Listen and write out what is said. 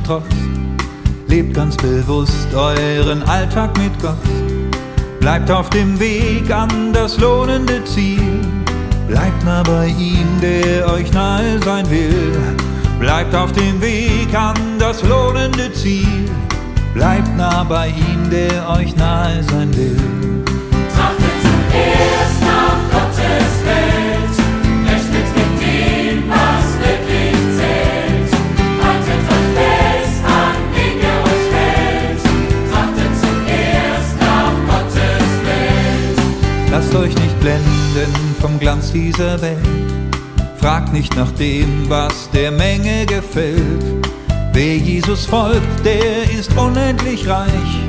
Trost. Lebt ganz bewusst euren Alltag mit Gott. Bleibt auf dem Weg an das lohnende Ziel. Bleibt nah bei ihm, der euch nahe sein will. Bleibt auf dem Weg an das lohnende Ziel. Bleibt nah bei ihm, der euch nahe sein will. Trachtet zuerst nach Gottes Welt, rechnet mit dem, was wirklich zählt. Haltet euch fest an, wen ihr euch hält. Trachtet zuerst nach Gottes Welt. Lasst euch nicht blenden vom Glanz dieser Welt. Fragt nicht nach dem, was der Menge gefällt. Wer Jesus folgt, der ist unendlich reich.